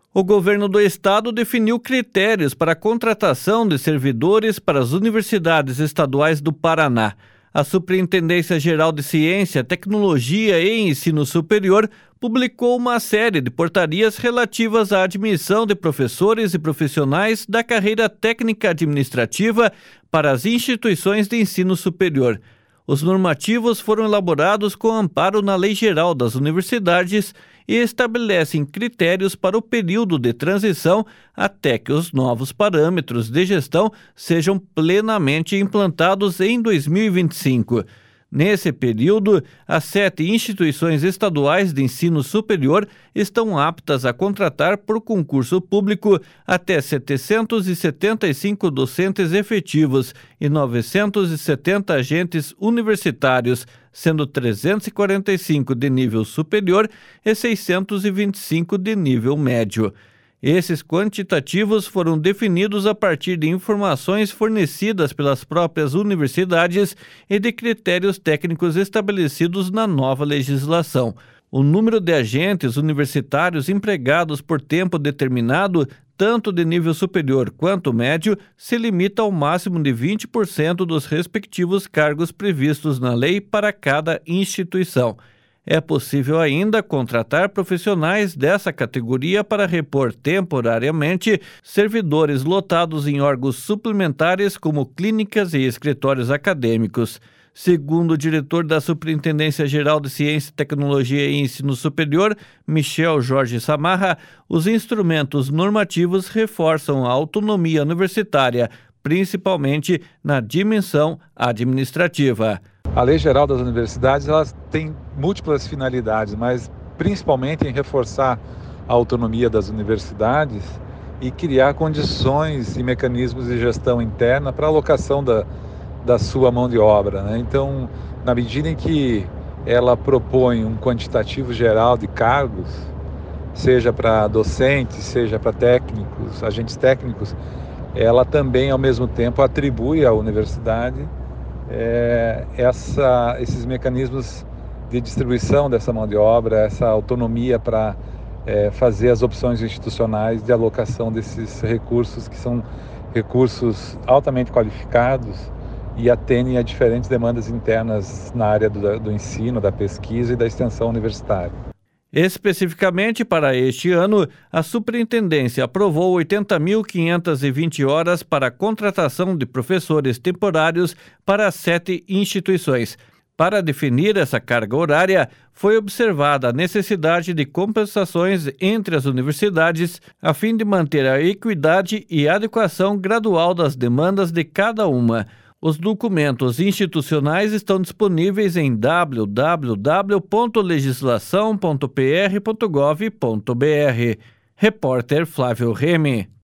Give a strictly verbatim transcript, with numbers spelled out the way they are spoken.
O governo do estado definiu critérios para a contratação de servidores para as universidades estaduais do Paraná. A Superintendência Geral de Ciência, Tecnologia e Ensino Superior publicou uma série de portarias relativas à admissão de professores e profissionais da carreira técnica administrativa para as instituições de ensino superior. Os normativos foram elaborados com amparo na Lei Geral das Universidades e estabelecem critérios para o período de transição até que os novos parâmetros de gestão sejam plenamente implantados em dois mil e vinte e cinco. Nesse período, as sete instituições estaduais de ensino superior estão aptas a contratar por concurso público até setecentos e setenta e cinco docentes efetivos e novecentos e setenta agentes universitários, sendo trezentos e quarenta e cinco de nível superior e seiscentos e vinte e cinco de nível médio. Esses quantitativos foram definidos a partir de informações fornecidas pelas próprias universidades e de critérios técnicos estabelecidos na nova legislação. O número de agentes universitários empregados por tempo determinado, tanto de nível superior quanto médio, se limita ao máximo de vinte por cento dos respectivos cargos previstos na lei para cada instituição. É possível ainda contratar profissionais dessa categoria para repor temporariamente servidores lotados em órgãos suplementares como clínicas e escritórios acadêmicos. Segundo o diretor da Superintendência Geral de Ciência, Tecnologia e Ensino Superior, Michel Jorge Samarra, os instrumentos normativos reforçam a autonomia universitária, principalmente na dimensão administrativa. A Lei Geral das Universidades ela tem múltiplas finalidades, mas principalmente em reforçar a autonomia das universidades e criar condições e mecanismos de gestão interna para a alocação da, da sua mão de obra, né? Então, na medida em que ela propõe um quantitativo geral de cargos, seja para docentes, seja para técnicos, agentes técnicos, ela também, ao mesmo tempo, atribui à universidade É, essa, esses mecanismos de distribuição dessa mão de obra, essa autonomia para é, fazer as opções institucionais de alocação desses recursos, que são recursos altamente qualificados e atendem a diferentes demandas internas na área do, do ensino, da pesquisa e da extensão universitária. Especificamente para este ano, a Superintendência aprovou oitenta mil quinhentas e vinte horas para a contratação de professores temporários para sete instituições. Para definir essa carga horária, foi observada a necessidade de compensações entre as universidades, a fim de manter a equidade e adequação gradual das demandas de cada uma. Os documentos institucionais estão disponíveis em w w w ponto legislação ponto p r ponto gov ponto b r. Repórter Flávio Remy.